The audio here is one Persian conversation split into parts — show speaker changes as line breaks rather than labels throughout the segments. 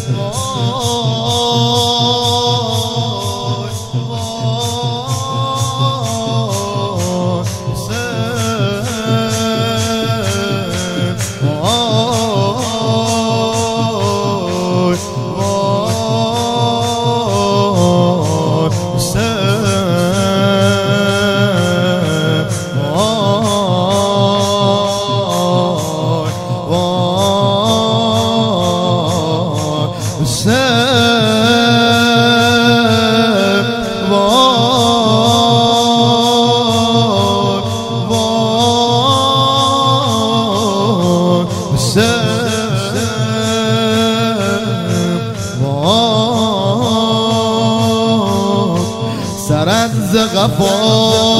سرنز غفا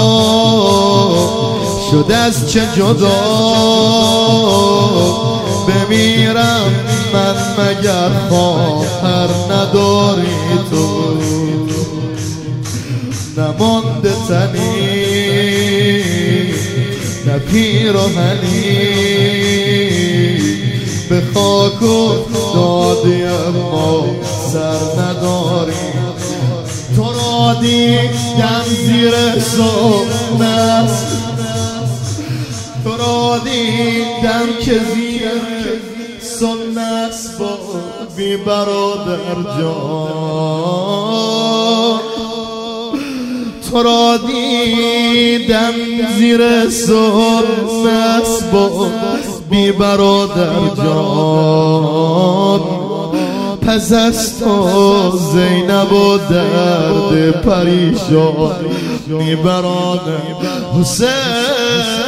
شده از چه جدا بمیرم من مگر خواهر نداری تو نمانده تنی نه پیراهنی به خاک و دادی اما سر نداری تو را دیدم زیر سنت تو را دیدم که زیر سنت با بی برادر جان تو را دیدم زیر سنت با بی برادر جان پس از تو زینب و درد پریشان بی برادر حسین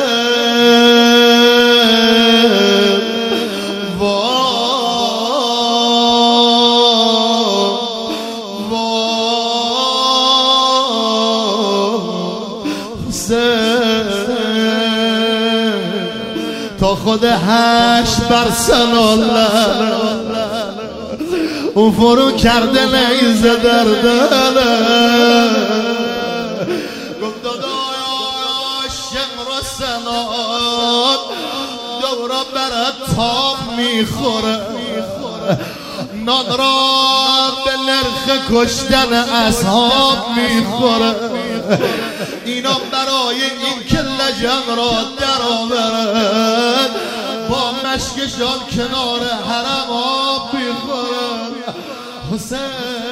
تا خود هشت بر سناله او فرو کرده نیزه در دله گفت دادای شمر سنات دورا برد تاب میخوره نان را به نرخ کشتن اصحاب میخوره اینا برای این که لجن را در آورد با مشکشان کنار حرم آب میخورد حسین